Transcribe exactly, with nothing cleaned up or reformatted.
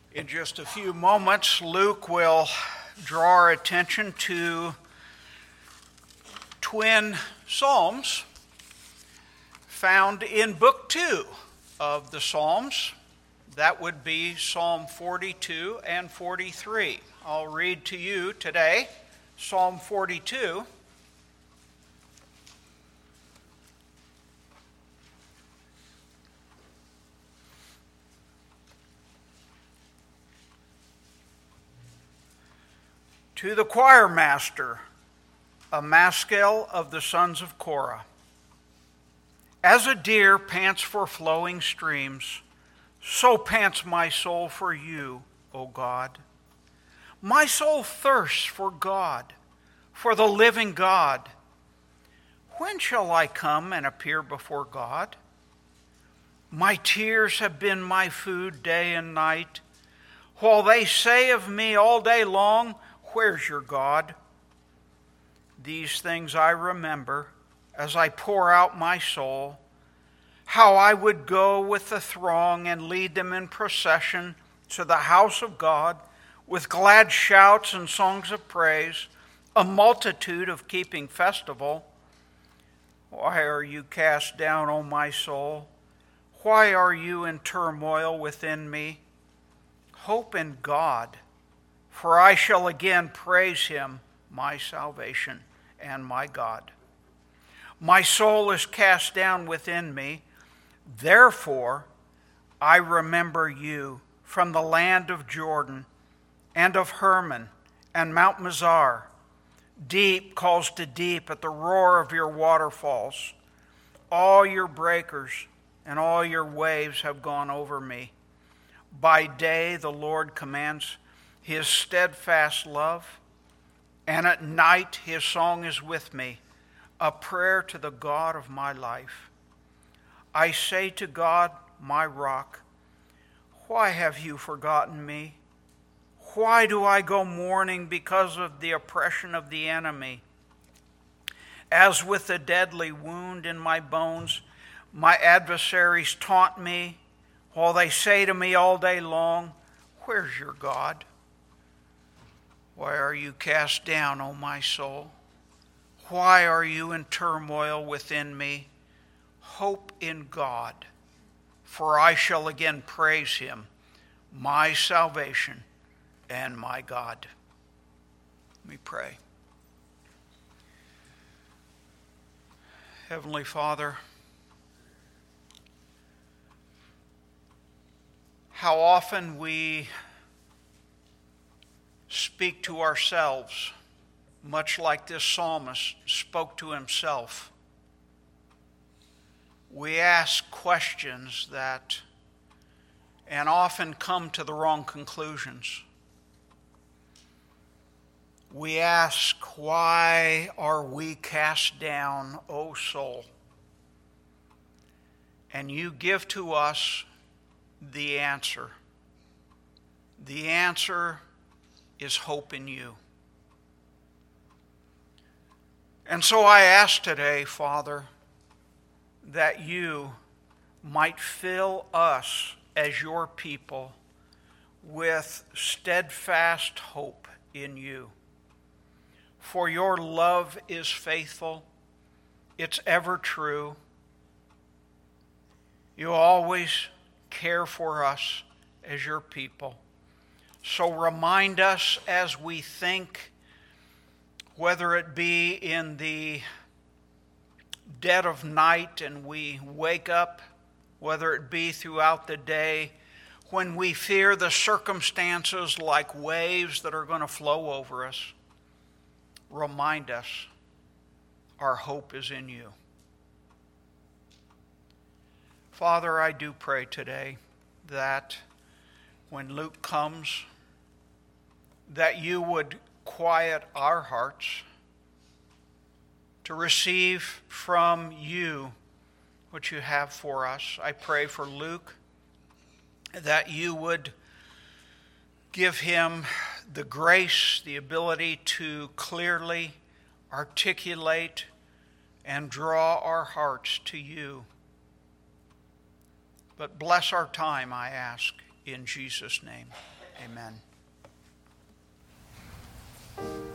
In just a few moments, Luke will draw our attention to twin psalms found in Book two of the Psalms. That would be Psalm forty-two and forty-three. I'll read to you today Psalm forty-two. To the choir master, a maskil of the sons of Korah. As a deer pants for flowing streams, so pants my soul for you, O God. My soul thirsts for God, for the living God. When shall I come and appear before God? My tears have been my food day and night, while they say of me all day long, where's your God? These things I remember as I pour out my soul, how I would go with the throng and lead them in procession to the house of God with glad shouts and songs of praise, a multitude of keeping festival. Why are you cast down, O my soul? Why are you in turmoil within me? Hope in God, for I shall again praise him, my salvation and my God. My soul is cast down within me. Therefore, I remember you from the land of Jordan and of Hermon and Mount Mizar. Deep calls to deep at the roar of your waterfalls. All your breakers and all your waves have gone over me. By day the Lord commands his steadfast love, and at night his song is with me, a prayer to the God of my life. I say to God, my rock, why have you forgotten me? Why do I go mourning because of the oppression of the enemy? As with a deadly wound in my bones, my adversaries taunt me, while they say to me all day long, where's your God? Why are you cast down, O my soul? Why are you in turmoil within me? Hope in God, for I shall again praise him, my salvation and my God. Let me pray. Heavenly Father, how often we speak to ourselves, much like this psalmist spoke to himself. We ask questions that and often come to the wrong conclusions. We ask, why are we cast down, O soul? And you give to us the answer. The answer is hope in you. And so I ask today, Father, that you might fill us as your people with steadfast hope in you. For your love is faithful, it's ever true. You always care for us as your people. So remind us as we think, whether it be in the dead of night and we wake up, whether it be throughout the day, when we fear the circumstances like waves that are going to flow over us, remind us our hope is in you. Father, I do pray today that when Luke comes, that you would quiet our hearts to receive from you what you have for us. I pray for Luke that you would give him the grace, the ability to clearly articulate and draw our hearts to you. But bless our time, I ask, in Jesus' name. Amen.